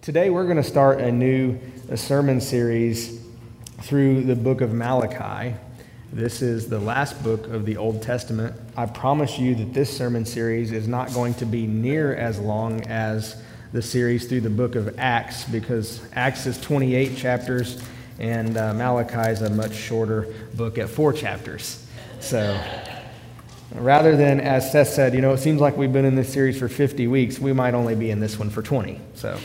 Today we're going to start a new sermon series through the book of Malachi. This is the last book of the Old Testament. I promise you that this sermon series is not going to be near as long as the series through the book of Acts, because Acts is 28 chapters and Malachi is a much shorter book at 4 chapters. So rather than, as Seth said, it seems like we've been in this series for 50 weeks, we might only be in this one for 20. So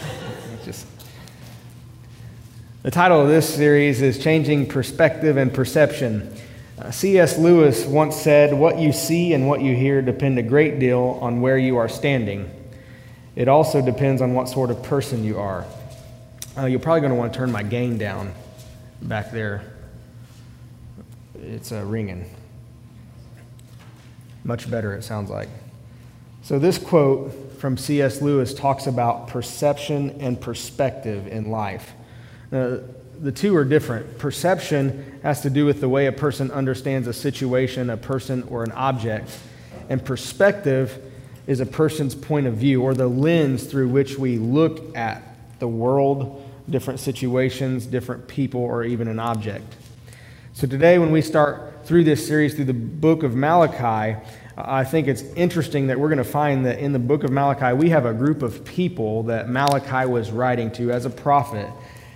the title of this series is Changing Perspective and Perception. C.S. Lewis once said, "What you see and what you hear depend a great deal on where you are standing. It also depends on what sort of person you are." You're probably going to want to turn my gain down back there. It's ringing. Much better, it sounds like. So this quote from C.S. Lewis talks about perception and perspective in life. The two are different. Perception has to do with the way a person understands a situation, a person, or an object. And perspective is a person's point of view, or the lens through which we look at the world, different situations, different people, or even an object. So today, when we start through this series through the book of Malachi, I think it's interesting that we're going to find that in the book of Malachi, we have a group of people that Malachi was writing to as a prophet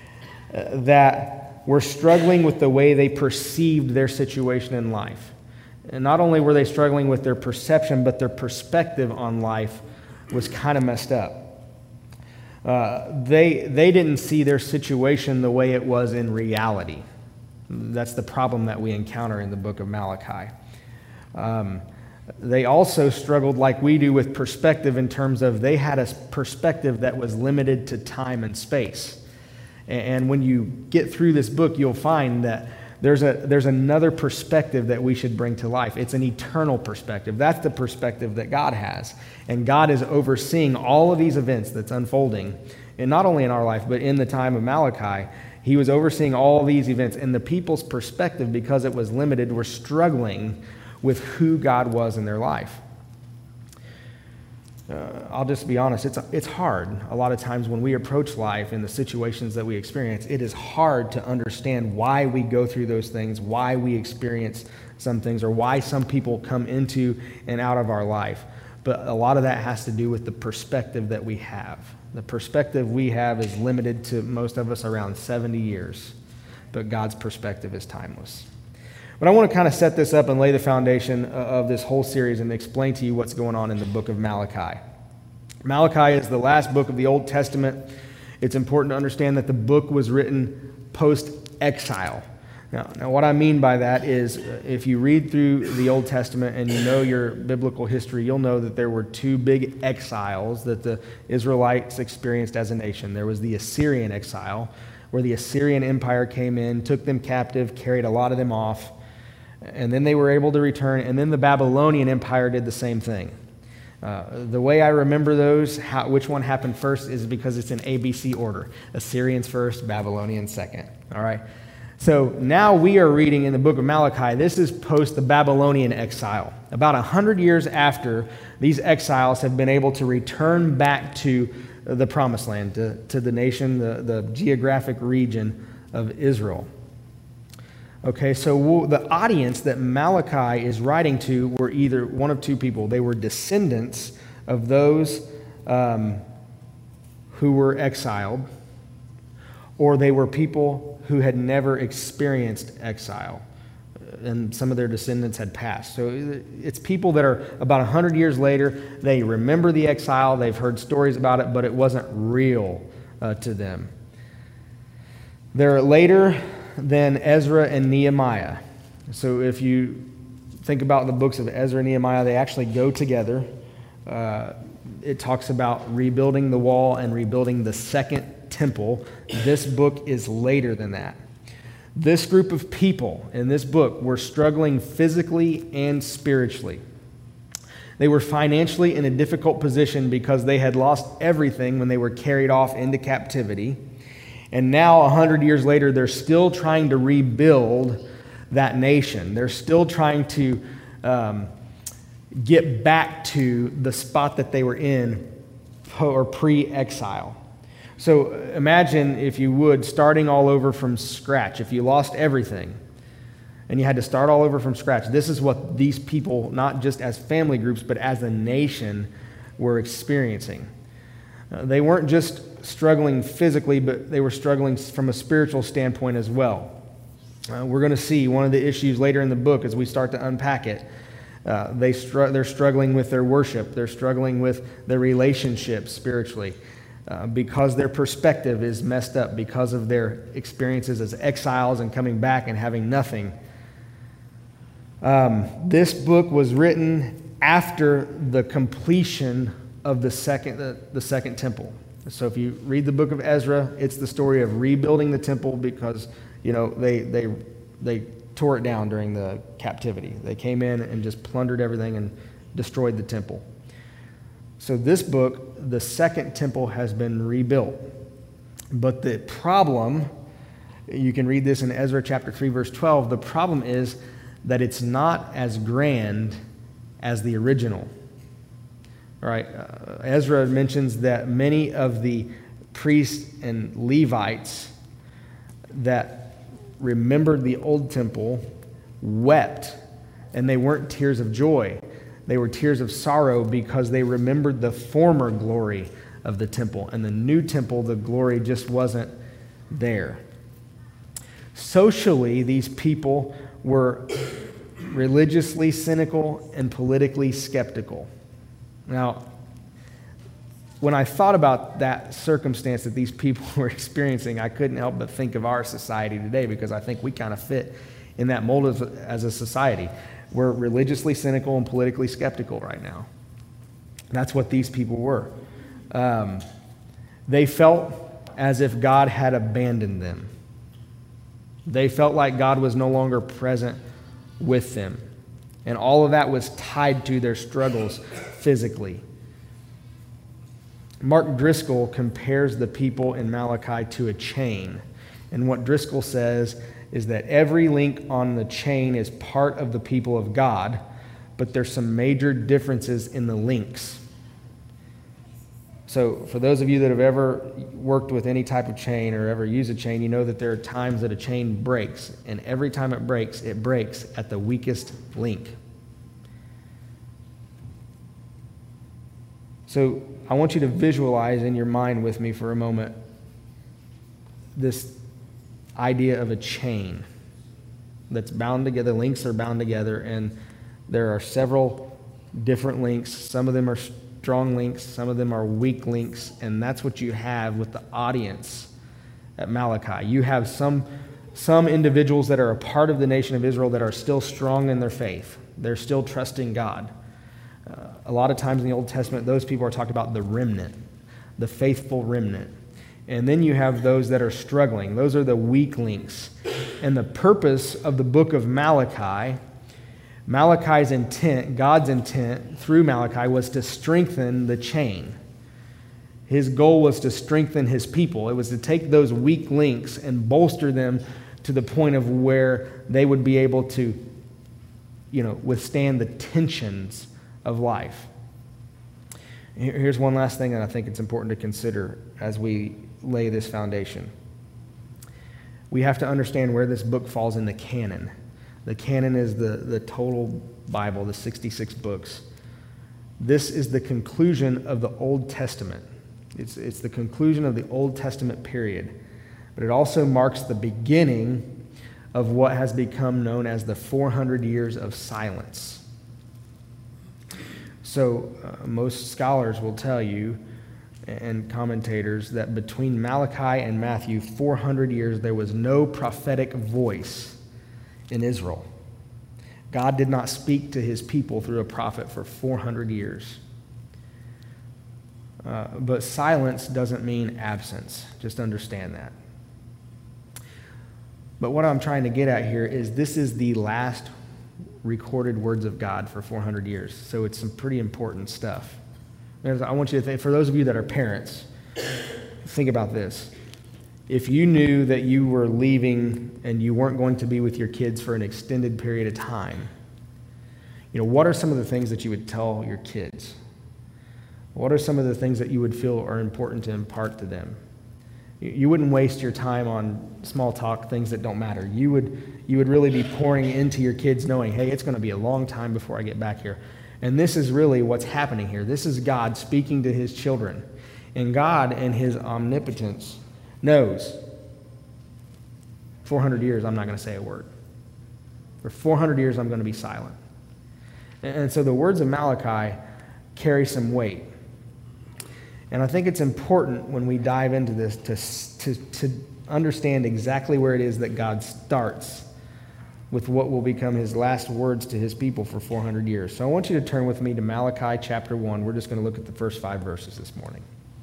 that were struggling with the way they perceived their situation in life. And not only were they struggling with their perception, but their perspective on life was kind of messed up. They didn't see their situation the way it was in reality. That's the problem that we encounter in the book of Malachi. They also struggled like we do with perspective in terms of they had a perspective that was limited to time and space. And when you get through this book, you'll find that there's another perspective that we should bring to life. It's an eternal perspective. That's the perspective that God has. And God is overseeing all of these events that's unfolding, and not only in our life, but in the time of Malachi. He was overseeing all these events, and the people's perspective, because it was limited, were struggling with who God was in their life. I'll just be honest, it's hard. A lot of times when we approach life and the situations that we experience, it is hard to understand why we go through those things, why we experience some things, or why some people come into and out of our life. But a lot of that has to do with the perspective that we have. The perspective we have is limited to most of us around 70 years, but God's perspective is timeless. But I want to kind of set this up and lay the foundation of this whole series and explain to you what's going on in the book of Malachi. Malachi is the last book of the Old Testament. It's important to understand that the book was written post-exile. Now, what I mean by that is if you read through the Old Testament and you know your biblical history, you'll know that there were 2 big exiles that the Israelites experienced as a nation. There was the Assyrian exile, where the Assyrian Empire came in, took them captive, carried a lot of them off, and then they were able to return, and then the Babylonian Empire did the same thing. The way I remember those, which one happened first, is because it's in ABC order. Assyrians first, Babylonians second. All right? So now we are reading in the book of Malachi. This is post the Babylonian exile. About 100 years after, these exiles have been able to return back to the promised land, to the nation, the geographic region of Israel. Okay, so the audience that Malachi is writing to were either one of 2 people. They were descendants of those who were exiled, or they were people who had never experienced exile, and some of their descendants had passed. So it's people that are about 100 years later. They remember the exile. They've heard stories about it, but it wasn't real to them. They're later than Ezra and Nehemiah. So if you think about the books of Ezra and Nehemiah, they actually go together. It talks about rebuilding the wall and rebuilding the second temple. This book is later than that. This group of people in this book were struggling physically and spiritually. They were financially in a difficult position because they had lost everything when they were carried off into captivity. And now, 100 years later, they're still trying to rebuild that nation. They're still trying to get back to the spot that they were in or pre-exile. So imagine, if you would, starting all over from scratch. If you lost everything and you had to start all over from scratch, this is what these people, not just as family groups, but as a nation, were experiencing. They weren't just struggling physically, but they were struggling from a spiritual standpoint as well. We're going to see one of the issues later in the book as we start to unpack it. They're struggling with their worship. They're struggling with their relationships spiritually because their perspective is messed up because of their experiences as exiles and coming back and having nothing. This book was written after the completion of the second temple. So if you read the book of Ezra, it's the story of rebuilding the temple because they tore it down during the captivity. They came in and just plundered everything and destroyed the temple. So this book, the second temple, has been rebuilt. But the problem, you can read this in Ezra chapter 3, verse 12, the problem is that it's not as grand as the original. All right, Ezra mentions that many of the priests and Levites that remembered the old temple wept, and they weren't tears of joy. They were tears of sorrow because they remembered the former glory of the temple. And the new temple, the glory just wasn't there. Socially, these people were religiously cynical and politically skeptical. Now, when I thought about that circumstance that these people were experiencing, I couldn't help but think of our society today because I think we kind of fit in that mold as a society. We're religiously cynical and politically skeptical right now. That's what these people were. They felt as if God had abandoned them. They felt like God was no longer present with them. And all of that was tied to their struggles physically. Mark Driscoll compares the people in Malachi to a chain. And what Driscoll says is that every link on the chain is part of the people of God, but there's some major differences in the links. So for those of you that have ever worked with any type of chain or ever used a chain, you know that there are times that a chain breaks. And every time it breaks at the weakest link. So I want you to visualize in your mind with me for a moment this idea of a chain that's bound together. Links are bound together, and there are several different links. Some of them are strong links, some of them are weak links, and that's what you have with the audience at Malachi. You have some individuals that are a part of the nation of Israel that are still strong in their faith. They're still trusting God. A lot of times in the Old Testament, those people are talked about the remnant, the faithful remnant. And then you have those that are struggling. Those are the weak links. And the purpose of the book of Malachi's intent, God's intent through Malachi, was to strengthen the chain. His goal was to strengthen his people. It was to take those weak links and bolster them to the point of where they would be able to, withstand the tensions of life. Here's one last thing that I think it's important to consider as we lay this foundation. We have to understand where this book falls in the canon. The canon is the total Bible, the 66 books. This is the conclusion of the Old Testament. It's the conclusion of the Old Testament period. But it also marks the beginning of what has become known as the 400 years of silence. So most scholars will tell you, and commentators, that between Malachi and Matthew, 400 years, there was no prophetic voice in Israel. God did not speak to his people through a prophet for 400 years. But silence doesn't mean absence. Just understand that. But what I'm trying to get at here is this is the last recorded words of God for 400 years. So it's some pretty important stuff. I want you to think, for those of you that are parents, think about this. If you knew that you were leaving and you weren't going to be with your kids for an extended period of time, what are some of the things that you would tell your kids? What are some of the things that you would feel are important to impart to them? You wouldn't waste your time on small talk, things that don't matter. You would really be pouring into your kids knowing, hey, it's going to be a long time before I get back here. And this is really what's happening here. This is God speaking to his children. And God, in his omnipotence, knows 400 years I'm not going to say a word. For 400 years I'm going to be silent. And so the words of Malachi carry some weight. And I think it's important when we dive into this to understand exactly where it is that God starts with what will become his last words to his people for 400 years. So I want you to turn with me to Malachi chapter 1. We're just going to look at the first 5 verses this morning.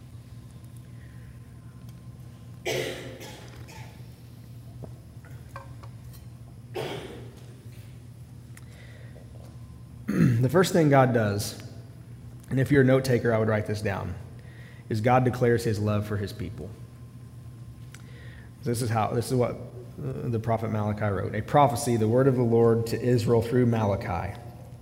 The first thing God does, and if you're a note taker, I would write this down, is God declares his love for his people. This is what the prophet Malachi wrote. A prophecy, the word of the Lord to Israel through Malachi.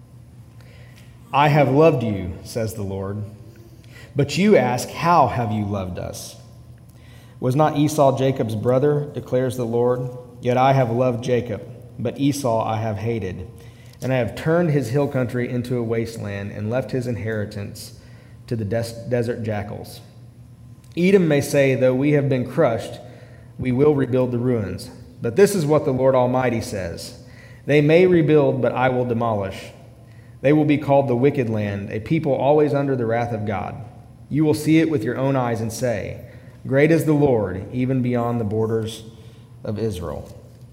I have loved you, says the Lord. But you ask, how have you loved us? Was not Esau Jacob's brother, declares the Lord? Yet I have loved Jacob, but Esau I have hated. And I have turned his hill country into a wasteland and left his inheritance to the desert jackals. Edom may say, though we have been crushed, we will rebuild the ruins. But this is what the Lord Almighty says. They may rebuild, but I will demolish. They will be called the wicked land, a people always under the wrath of God. You will see it with your own eyes and say, great is the Lord, even beyond the borders of Israel.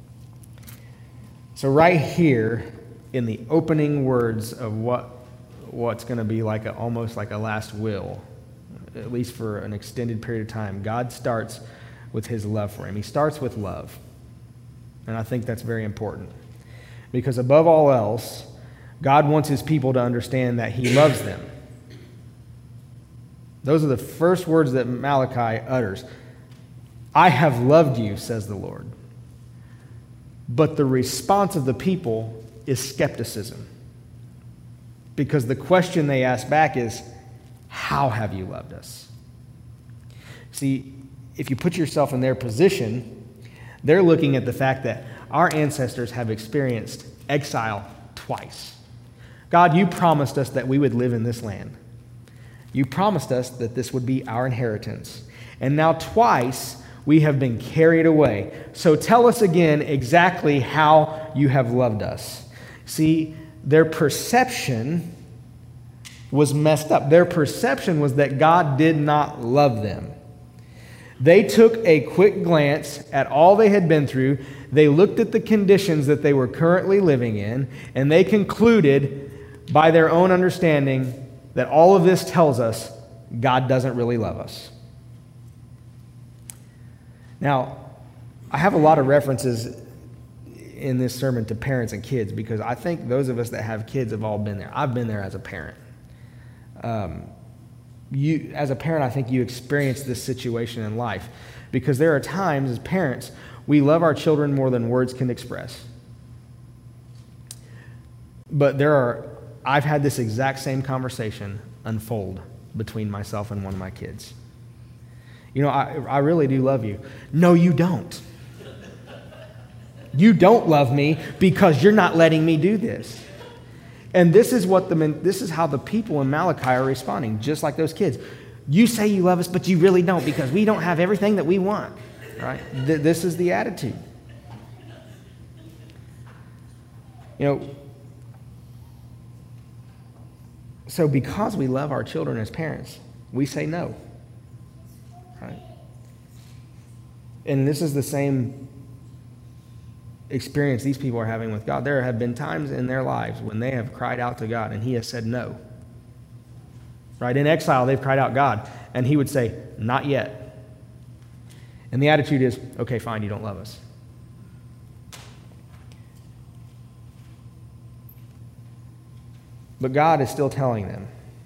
So right here, in the opening words of what's going to be almost like a last will, at least for an extended period of time, God starts with his love for him. He starts with love. And I think that's very important. Because above all else, God wants his people to understand that he loves them. Those are the first words that Malachi utters. I have loved you, says the Lord. But the response of the people is skepticism. Because the question they ask back is, how have you loved us? See, if you put yourself in their position, they're looking at the fact that our ancestors have experienced exile twice. God, you promised us that we would live in this land. You promised us that this would be our inheritance. And now twice we have been carried away. So tell us again exactly how you have loved us. See, their perception was messed up. Their perception was that God did not love them. They took a quick glance at all they had been through. They looked at the conditions that they were currently living in, and they concluded by their own understanding that all of this tells us God doesn't really love us. Now, I have a lot of references in this sermon to parents and kids because I think those of us that have kids have all been there. I've been there as a parent. As a parent, I think you experience this situation in life because there are times as parents we love our children more than words can express. But I've had this exact same conversation unfold between myself and one of my kids. You know, I really do love you. No, you don't. You don't love me because you're not letting me do this. And this is how the people in Malachi are responding, just like those kids. You say you love us, but you really don't because we don't have everything that we want. Right? This is the attitude. You know, so because we love our children as parents, we say no. Right? And this is the same experience these people are having with God. There have been times in their lives when they have cried out to God and he has said no. Right? In exile, they've cried out God, and he would say, not yet. And the attitude is, okay, fine, you don't love us. But God is still telling them,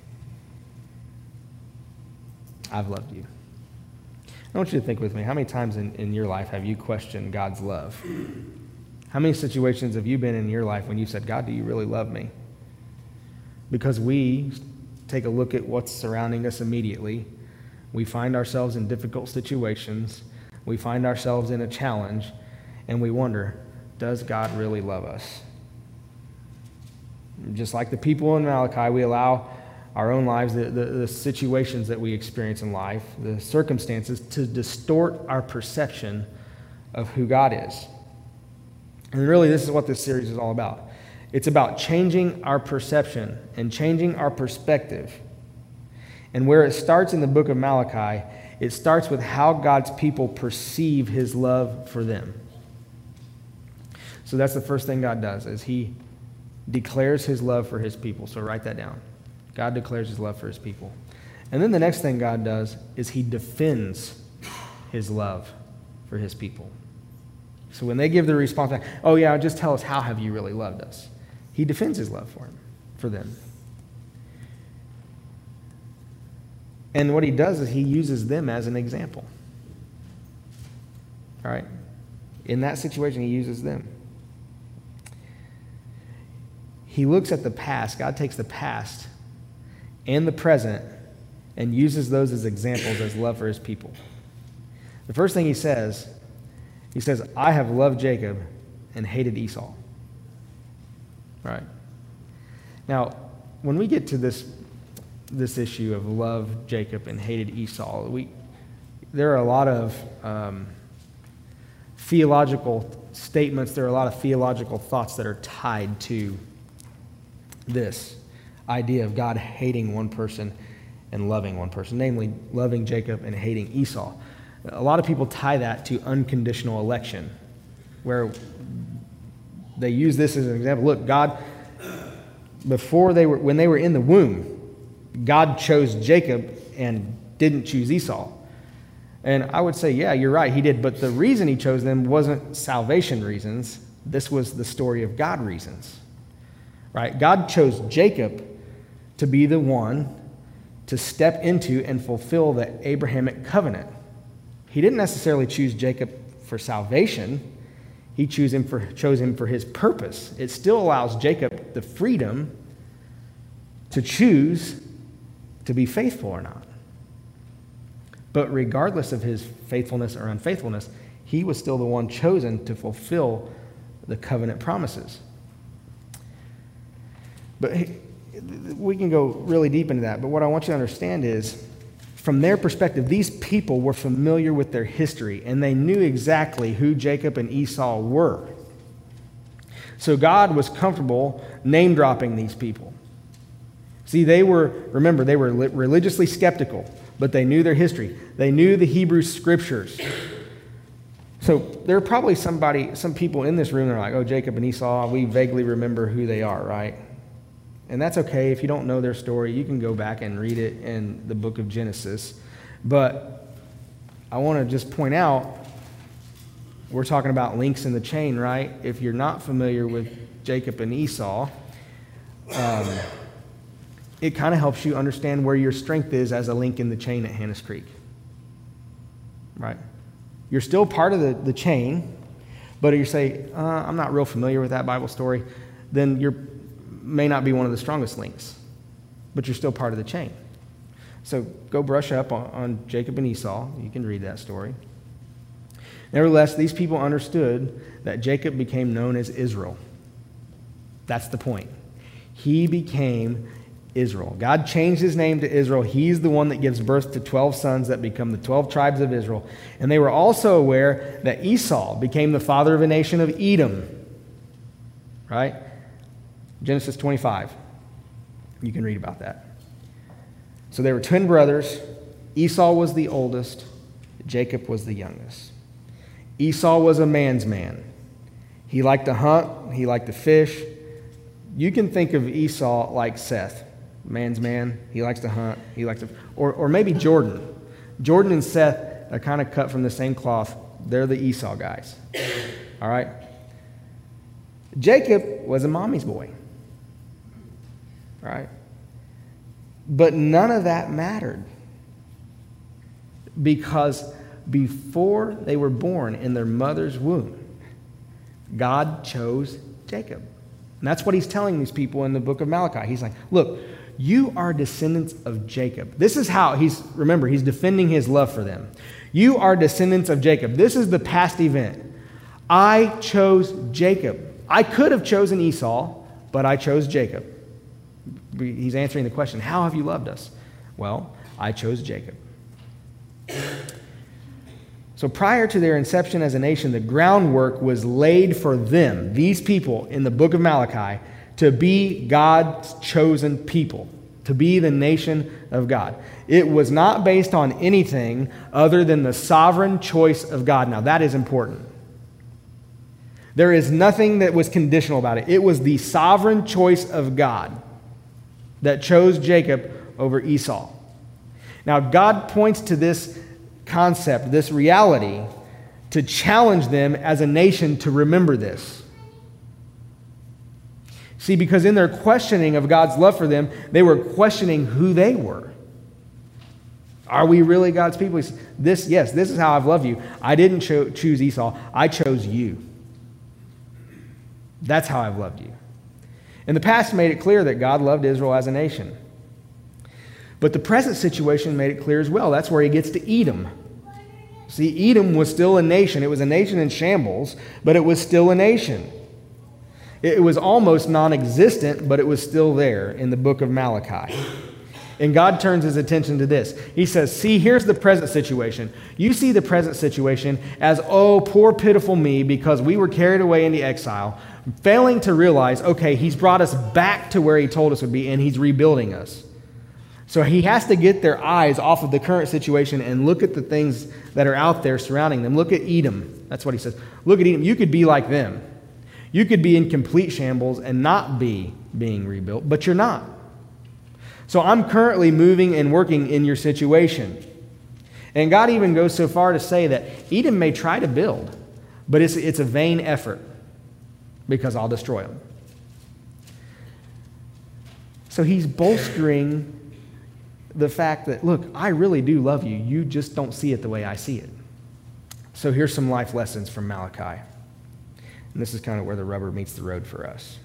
I've loved you. I want you to think with me, how many times in your life have you questioned God's love? How many situations have you been in your life when you said, God, do you really love me? Because we take a look at what's surrounding us immediately. We find ourselves in difficult situations. We find ourselves in a challenge, and we wonder, does God really love us? Just like the people in Malachi, we allow our own lives, the situations that we experience in life, the circumstances, to distort our perception of who God is. And really, this is what this series is all about. It's about changing our perception and changing our perspective. And where it starts in the book of Malachi, it starts with how God's people perceive his love for them. So that's the first thing God does, is he declares his love for his people. So write that down. God declares his love for his people. And then the next thing God does is he defends his love for his people. So when they give the response back, oh yeah, just tell us, how have you really loved us? He defends his love for them. And what he does is he uses them as an example. All right? In that situation, he uses them. He looks at the past. God takes the past and the present and uses those as examples as love for his people. The first thing he says, I have loved Jacob and hated Esau. Right? Now, when we get to this issue of love Jacob and hated Esau, there are a lot of theological statements, there are a lot of theological thoughts that are tied to this idea of God hating one person and loving one person, namely loving Jacob and hating Esau. A lot of people tie that to unconditional election, where they use this as an example. Look, God, when they were in the womb, God chose Jacob and didn't choose Esau. And I would say, yeah, you're right, he did. But the reason he chose them wasn't salvation reasons. This was the story of God reasons. Right? God chose Jacob to be the one to step into and fulfill the Abrahamic covenant. He didn't necessarily choose Jacob for salvation. He chose him for his purpose. It still allows Jacob the freedom to choose to be faithful or not. But regardless of his faithfulness or unfaithfulness, he was still the one chosen to fulfill the covenant promises. But we can go really deep into that. But what I want you to understand is, from their perspective, these people were familiar with their history, and they knew exactly who Jacob and Esau were. So God was comfortable name-dropping these people. See, they were religiously skeptical, but they knew their history. They knew the Hebrew scriptures. So there are probably some people in this room that are like, oh, Jacob and Esau, we vaguely remember who they are, right? And that's okay. If you don't know their story, you can go back and read it in the book of Genesis. But I want to just point out, we're talking about links in the chain, right? If you're not familiar with Jacob and Esau, it kind of helps you understand where your strength is as a link in the chain at Hannah's Creek. Right? You're still part of the chain, but if you say, I'm not real familiar with that Bible story, then you may not be one of the strongest links, but you're still part of the chain. So go brush up on Jacob and Esau. You can read that story. Nevertheless, these people understood that Jacob became known as Israel. That's the point. He became Israel. God changed his name to Israel. He's the one that gives birth to 12 sons that become the 12 tribes of Israel. And they were also aware that Esau became the father of a nation of Edom. Right? Genesis 25. You can read about that. So they were twin brothers. Esau was the oldest. Jacob was the youngest. Esau was a man's man. He liked to hunt. He liked to fish. You can think of Esau like Seth. Man's man. He likes to hunt. He likes to, or maybe Jordan. Jordan and Seth are kind of cut from the same cloth. They're the Esau guys. All right? Jacob was a mommy's boy. Right? But none of that mattered, because before they were born in their mother's womb, God chose Jacob. And that's what he's telling these people in the book of Malachi. He's like, look, you are descendants of Jacob. This is how he's defending his love for them. You are descendants of Jacob. This is the past event. I chose Jacob. I could have chosen Esau, but I chose Jacob. He's answering the question, how have you loved us? Well, I chose Jacob. So prior to their inception as a nation, the groundwork was laid for them, these people in the book of Malachi, to be God's chosen people, to be the nation of God. It was not based on anything other than the sovereign choice of God. Now, that is important. There is nothing that was conditional about it. It was the sovereign choice of God that chose Jacob over Esau. Now, God points to this concept, this reality, to challenge them as a nation to remember this. See, because in their questioning of God's love for them, they were questioning who they were. Are we really God's people? This is how I've loved you. I didn't choose Esau. I chose you. That's how I've loved you. In the past made it clear that God loved Israel as a nation. But the present situation made it clear as well. That's where he gets to Edom. See, Edom was still a nation. It was a nation in shambles, but it was still a nation. It was almost non-existent, but it was still there in the book of Malachi. And God turns his attention to this. He says, see, here's the present situation. You see the present situation as, oh, poor pitiful me, because we were carried away into exile, failing to realize, okay, he's brought us back to where he told us would be, and he's rebuilding us. So he has to get their eyes off of the current situation and look at the things that are out there surrounding them. Look at Edom. That's what he says. Look at Edom. You could be like them. You could be in complete shambles and not be being rebuilt, but you're not. So I'm currently moving and working in your situation. And God even goes so far to say that Edom may try to build, but it's a vain effort because I'll destroy them. So he's bolstering the fact that, look, I really do love you. You just don't see it the way I see it. So here's some life lessons from Malachi. And this is kind of where the rubber meets the road for us.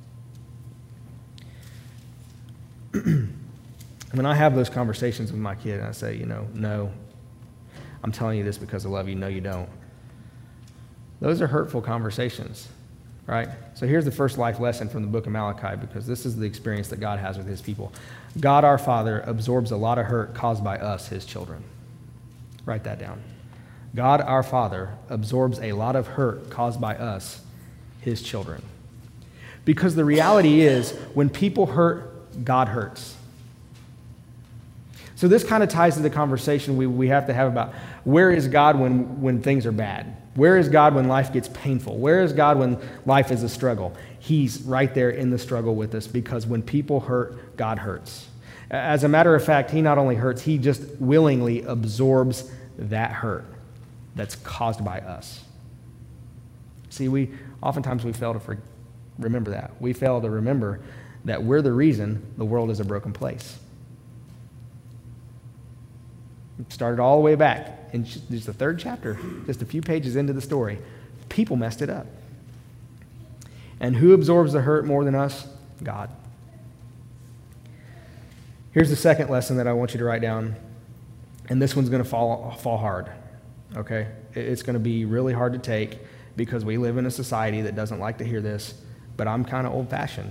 When I have those conversations with my kid, and I say, no, I'm telling you this because I love you. No, you don't. Those are hurtful conversations, right? So here's the first life lesson from the book of Malachi, because this is the experience that God has with his people. God, our Father, absorbs a lot of hurt caused by us, his children. Write that down. God, our Father, absorbs a lot of hurt caused by us, his children. Because the reality is, when people hurt, God hurts. So this kind of ties to the conversation we have to have about where is God when things are bad? Where is God when life gets painful? Where is God when life is a struggle? He's right there in the struggle with us, because when people hurt, God hurts. As a matter of fact, he not only hurts, he just willingly absorbs that hurt that's caused by us. See, oftentimes we fail to remember that. We fail to remember that we're the reason the world is a broken place. It started all the way back in just the third chapter, just a few pages into the story. People messed it up. And who absorbs the hurt more than us? God. Here's the second lesson that I want you to write down, and this one's going to fall hard, okay? It's going to be really hard to take because we live in a society that doesn't like to hear this, but I'm kind of old-fashioned.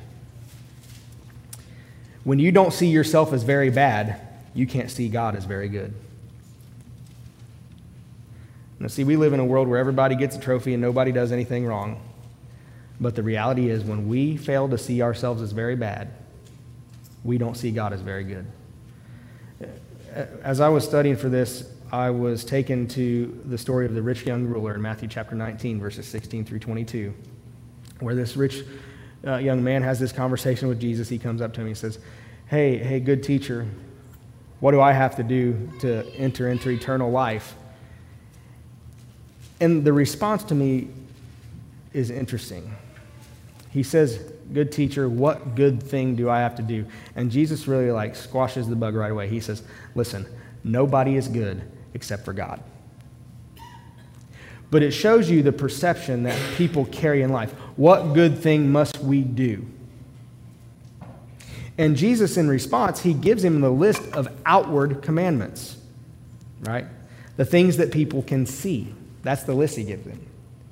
When you don't see yourself as very bad, you can't see God as very good. Now, see, we live in a world where everybody gets a trophy and nobody does anything wrong. But the reality is, when we fail to see ourselves as very bad, we don't see God as very good. As I was studying for this, I was taken to the story of the rich young ruler in Matthew chapter 19, verses 16 through 22, where this rich young man has this conversation with Jesus. He comes up to him and he says, hey, good teacher, what do I have to do to enter into eternal life? And the response to me is interesting. He says, good teacher, what good thing do I have to do? And Jesus really squashes the bug right away. He says, listen, nobody is good except for God. But it shows you the perception that people carry in life. What good thing must we do? And Jesus, in response, he gives him the list of outward commandments, right? The things that people can see. That's the list he gives them.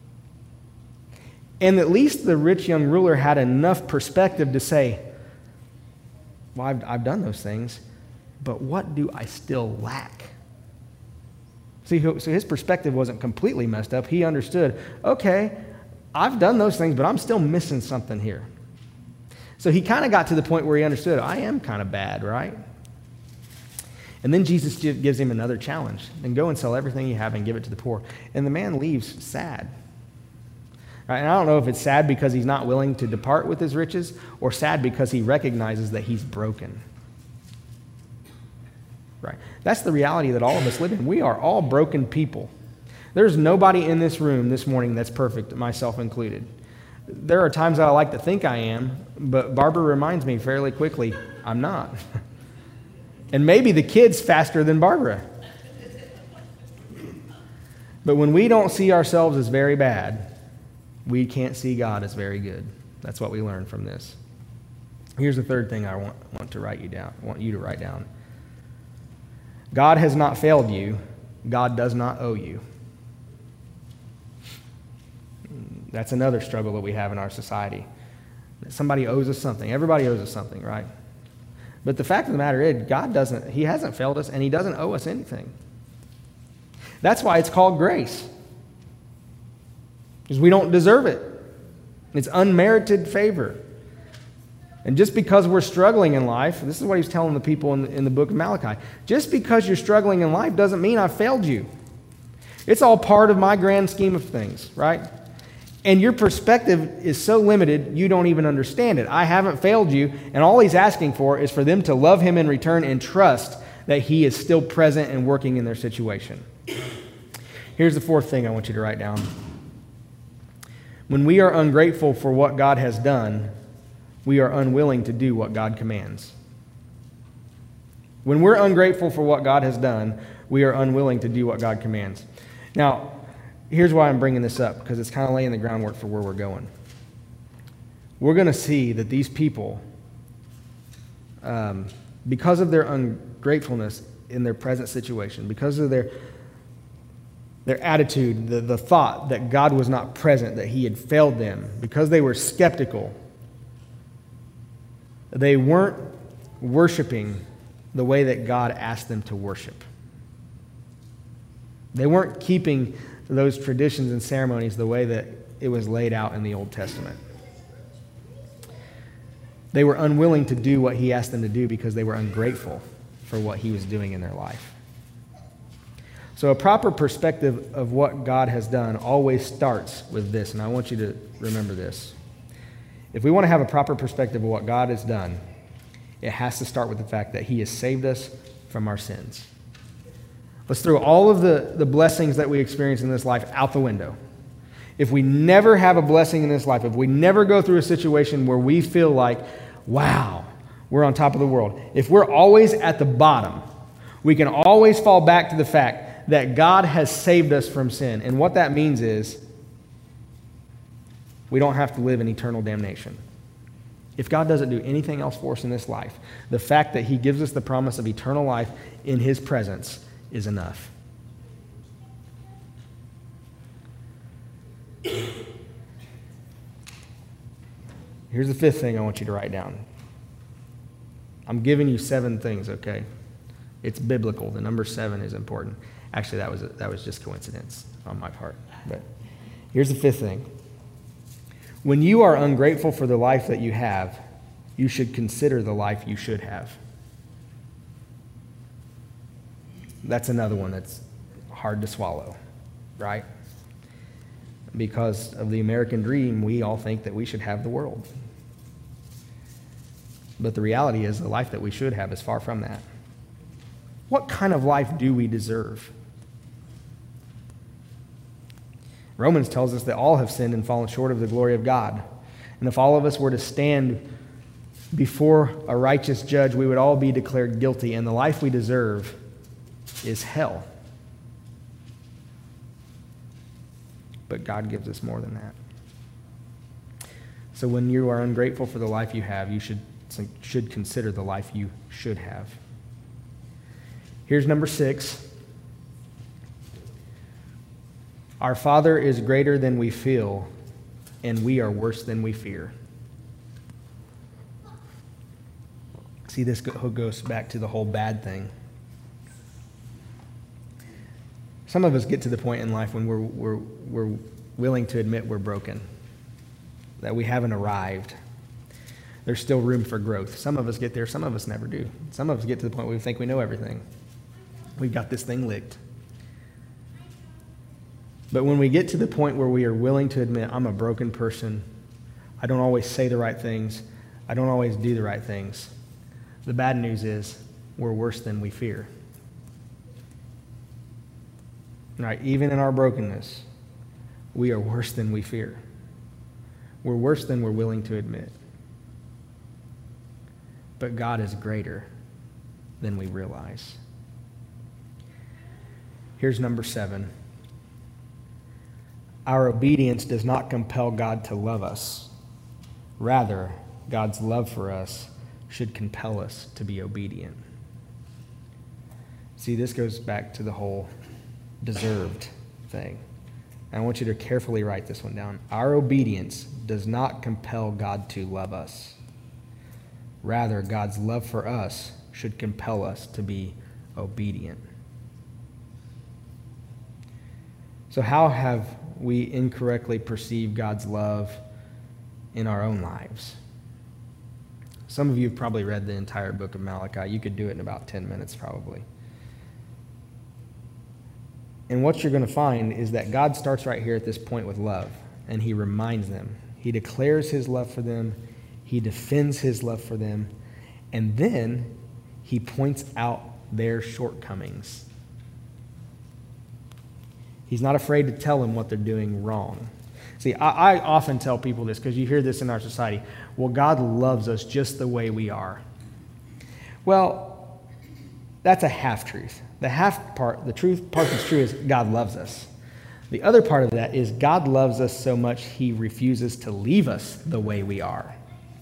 And at least the rich young ruler had enough perspective to say, well, I've done those things, but what do I still lack? See, so his perspective wasn't completely messed up. He understood, okay, I've done those things, but I'm still missing something here. So he kind of got to the point where he understood, I am kind of bad, right? And then Jesus gives him another challenge. Then go and sell everything you have and give it to the poor. And the man leaves sad. Right? And I don't know if it's sad because he's not willing to depart with his riches or sad because he recognizes that he's broken. Right? That's the reality that all of us live in. We are all broken people. There's nobody in this room this morning that's perfect, myself included. There are times that I like to think I am, but Barbara reminds me fairly quickly, I'm not. And maybe the kid's faster than Barbara. But when we don't see ourselves as very bad, we can't see God as very good. That's what we learn from this. Here's the third thing I want to write you down. I want you to write down. God has not failed you. God does not owe you. That's another struggle that we have in our society. Somebody owes us something. Everybody owes us something, right? But the fact of the matter is, He hasn't failed us, and He doesn't owe us anything. That's why it's called grace. Because we don't deserve it. It's unmerited favor. And just because we're struggling in life, this is what he's telling the people in the book of Malachi, just because you're struggling in life doesn't mean I've failed you. It's all part of my grand scheme of things, right? And your perspective is so limited, you don't even understand it. I haven't failed you, and all he's asking for is for them to love him in return and trust that he is still present and working in their situation. Here's the fourth thing I want you to write down. When we are ungrateful for what God has done, we are unwilling to do what God commands. When we're ungrateful for what God has done, we are unwilling to do what God commands. Now, here's why I'm bringing this up, because it's kind of laying the groundwork for where we're going. We're going to see that these people, because of their ungratefulness in their present situation, because of their attitude, the thought that God was not present, that he had failed them, because they were skeptical, they weren't worshiping the way that God asked them to worship. They weren't keeping those traditions and ceremonies the way that it was laid out in the Old Testament. They were unwilling to do what he asked them to do because they were ungrateful for what he was doing in their life. So a proper perspective of what God has done always starts with this, and I want you to remember this. If we want to have a proper perspective of what God has done, it has to start with the fact that he has saved us from our sins. Let's throw all of the blessings that we experience in this life out the window. If we never have a blessing in this life, if we never go through a situation where we feel like, wow, we're on top of the world, if we're always at the bottom, we can always fall back to the fact that God has saved us from sin. And what that means is we don't have to live in eternal damnation. If God doesn't do anything else for us in this life, the fact that he gives us the promise of eternal life in his presence is enough. Here's the fifth thing I want you to write down. I'm giving you 7 things, okay? It's biblical. The number 7 is important. Actually, that was just coincidence on my part. But here's the 5th thing. When you are ungrateful for the life that you have, you should consider the life you should have. That's another one that's hard to swallow, right? Because of the American dream, we all think that we should have the world. But the reality is the life that we should have is far from that. What kind of life do we deserve? Romans tells us that all have sinned and fallen short of the glory of God. And if all of us were to stand before a righteous judge, we would all be declared guilty, and the life we deserve is hell. But God gives us more than that. So when you are ungrateful for the life you have, you should should consider the life you should have. Here's number 6. Our Father is greater than we feel, and we are worse than we fear. See, this goes back to the whole bad thing. Some of us get to the point in life when we're willing to admit we're broken, that we haven't arrived. There's still room for growth. Some of us get there, some of us never do. Some of us get to the point where we think we know everything. We've got this thing licked. But when we get to the point where we are willing to admit, I'm a broken person, I don't always say the right things, I don't always do the right things, the bad news is we're worse than we fear. Right? Even in our brokenness, we are worse than we fear. We're worse than we're willing to admit. But God is greater than we realize. Here's number 7. Our obedience does not compel God to love us. Rather, God's love for us should compel us to be obedient. See, this goes back to the whole deserved thing. And I want you to carefully write this one down. Our obedience does not compel God to love us. Rather, God's love for us should compel us to be obedient. So how have we incorrectly perceived God's love in our own lives? Some of you have probably read the entire book of Malachi. You could do it in about 10 minutes probably. And what you're going to find is that God starts right here at this point with love, and he reminds them. He declares his love for them. He defends his love for them. And then he points out their shortcomings. He's not afraid to tell them what they're doing wrong. See, I often tell people this because you hear this in our society. Well, God loves us just the way we are. Well, that's a half-truth. The half part, the truth part that's true is God loves us. The other part of that is God loves us so much he refuses to leave us the way we are.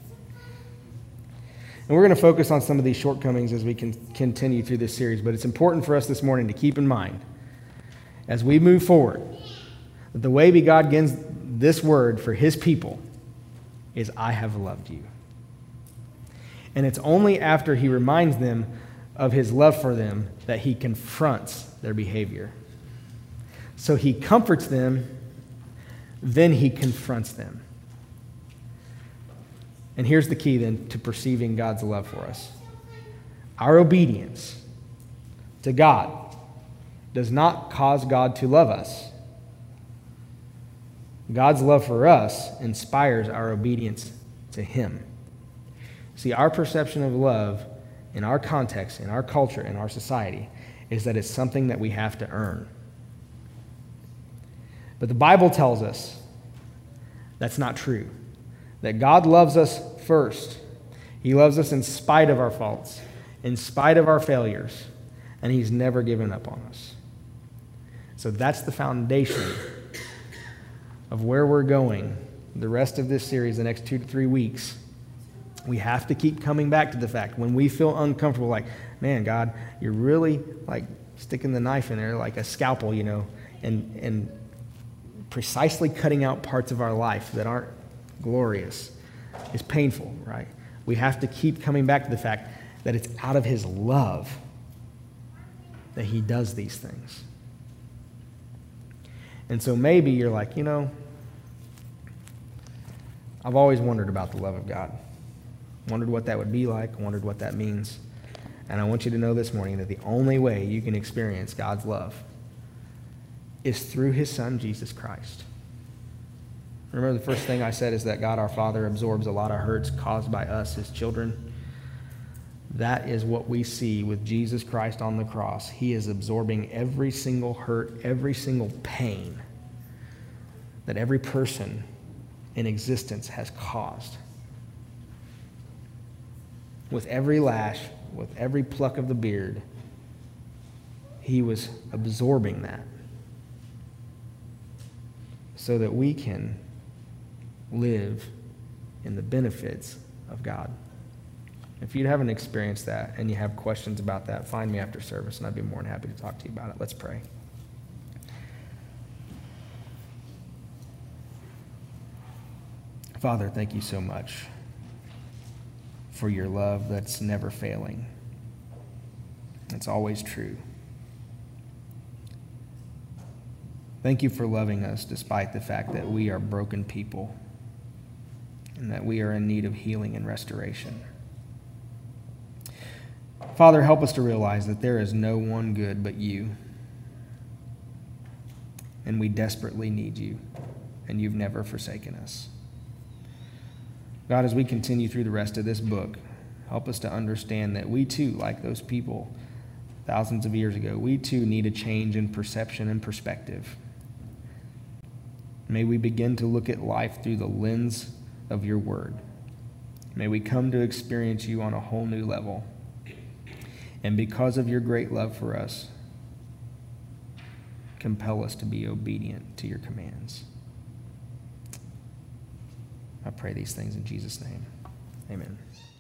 And we're going to focus on some of these shortcomings as we can continue through this series, but it's important for us this morning to keep in mind as we move forward that the way God begins this word for his people is, I have loved you. And it's only after he reminds them of his love for them that he confronts their behavior. So he comforts them, then he confronts them. And here's the key then to perceiving God's love for us. Our obedience to God does not cause God to love us. God's love for us inspires our obedience to him. See, our perception of love in our context, in our culture, in our society, is that it's something that we have to earn. But the Bible tells us that's not true. That God loves us first. He loves us in spite of our faults, in spite of our failures, and he's never given up on us. So that's the foundation of where we're going the rest of this series, the next 2 to 3 weeks. We have to keep coming back to the fact when we feel uncomfortable, like, man, God, you're really like sticking the knife in there like a scalpel, and precisely cutting out parts of our life that aren't glorious. It's painful, right? We have to keep coming back to the fact that it's out of his love that he does these things. And so maybe you're like, I've always wondered about the love of God. Wondered what that would be like, wondered what that means. And I want you to know this morning that the only way you can experience God's love is through his son, Jesus Christ. Remember the first thing I said is that God our Father absorbs a lot of hurts caused by us, his children. That is what we see with Jesus Christ on the cross. He is absorbing every single hurt, every single pain that every person in existence has caused. With every lash, with every pluck of the beard, he was absorbing that so that we can live in the benefits of God. If you haven't experienced that and you have questions about that, find me after service, and I'd be more than happy to talk to you about it. Let's pray. Father, thank you so much for your love that's never failing. It's always true. Thank you for loving us despite the fact that we are broken people and that we are in need of healing and restoration. Father, help us to realize that there is no one good but you, and we desperately need you, and you've never forsaken us. God, as we continue through the rest of this book, help us to understand that we too, like those people thousands of years ago, we too need a change in perception and perspective. May we begin to look at life through the lens of your word. May we come to experience you on a whole new level. And because of your great love for us, compel us to be obedient to your commands. I pray these things in Jesus' name. Amen.